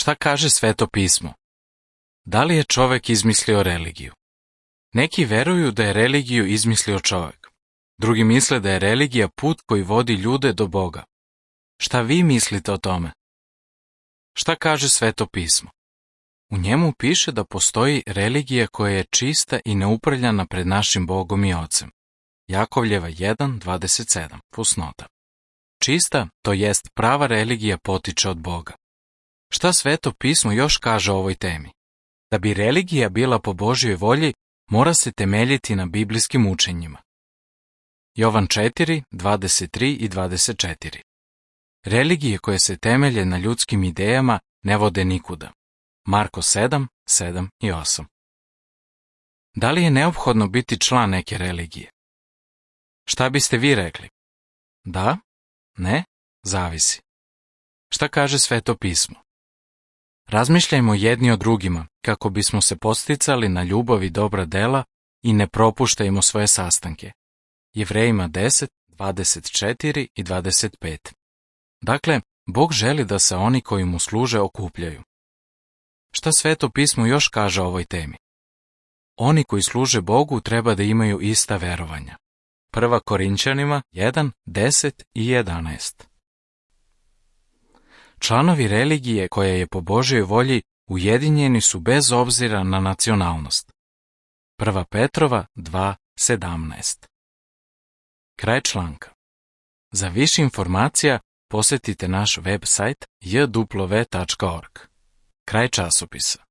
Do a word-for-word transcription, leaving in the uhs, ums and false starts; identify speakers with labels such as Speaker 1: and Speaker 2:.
Speaker 1: Šta kaže Sveto pismo? Da li je čovek izmislio religiju? Neki veruju da je religiju izmislio čovek. Drugi misle da je religija put koji vodi ljude do Boga. Šta vi mislite o tome? Šta kaže Sveto pismo? U njemu piše da postoji religija koja je čista i neuprljana pred našim Bogom i Ocem. Jakovljeva jedan dvadeset sedam, fusnota. Čista, to jest prava religija, potiče od Boga. Šta Sveto pismo još kaže o ovoj temi? Da bi religija bila po Božjoj volji, mora se temeljiti na biblijskim učenjima. Jovan četiri, dvadeset tri i dvadeset četiri. Religije koje se temelje na ljudskim idejama ne vode nikuda. Marko sedam, sedam i osam. Da li je neophodno biti član neke religije? Šta biste vi rekli? Da? Ne? Zavisi. Šta kaže Sveto pismo? Razmišljajmo jedni o drugima kako bismo se podsticali na ljubav i dobra dela i ne propuštajmo svoje sastanke. Jevrejima deset, dvadeset četiri i dvadeset pet. Dakle, Bog želi da se oni koji mu služe okupljaju. Šta Sveto pismo još kaže o ovoj temi? Oni koji služe Bogu treba da imaju ista verovanja. Prva Korinćanima jedan, deset i jedanaest. Članovi religije koja je po Božjoj volji ujedinjeni su bez obzira na nacionalnost. Prva Petrova dva, sedamnaest. Kraj članka. Za više informacija posjetite naš web sajt j w tačka org. Kraj časopisa.